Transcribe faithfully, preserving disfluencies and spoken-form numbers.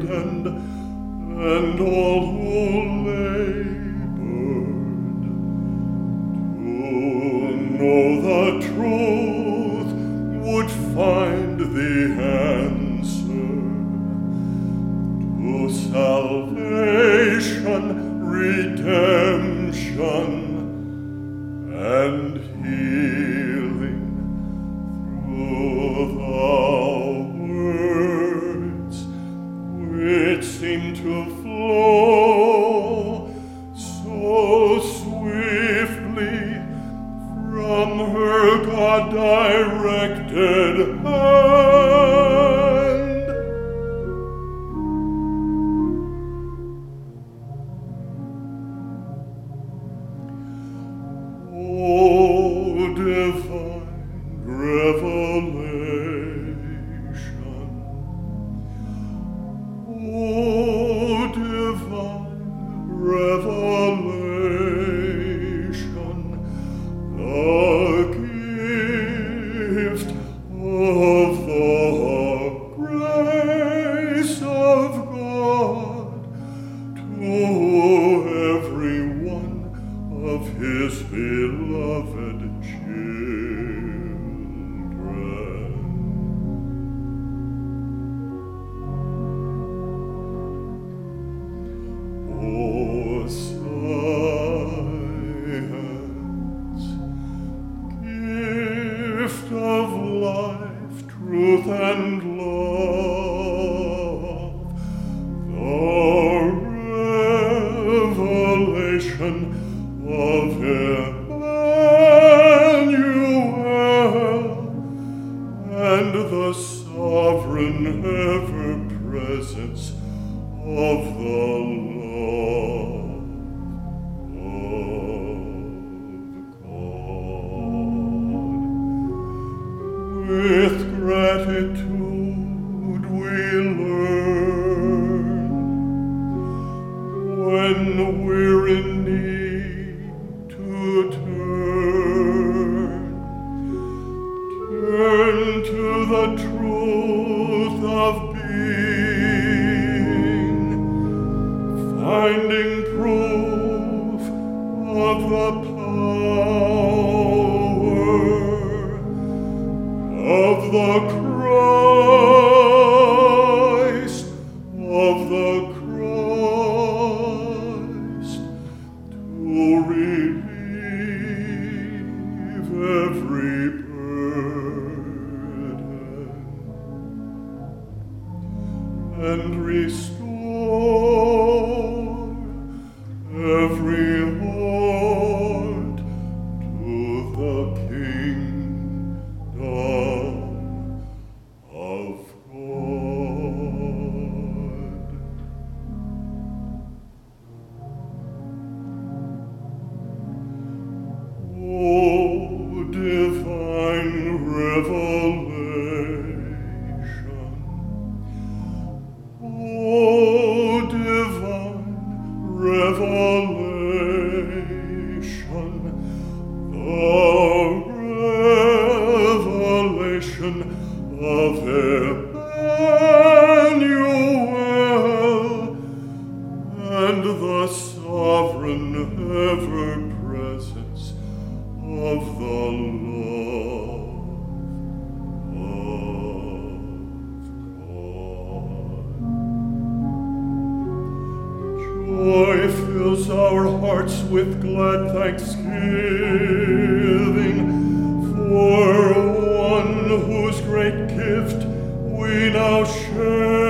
burdened, and all who labored, to know the truth would find the answer to salvation, redemption, and healing through the words which seem to flow so swiftly from her God-directed hand. Oh, divine revelation, oh, divine revelation, the gift of the grace of God to every one of his beloved children. Oh, science, gift of life, truth, and love, the revelation of Emmanuel, and the sovereign ever-presence of the love of God. With gratitude we learn, when we're in need, to turn, turn to the truth of being, finding proof of the power of the Christ, of the Christ, to relieve every burden and restore every heart to the kingdom of God. Oh, divine revelation, oh, divine revelation, the revelation of Emmanuel, and the sovereign ever-presence of the love of God. Joy fills our hearts with glad thanksgiving for one whose great gift we now share.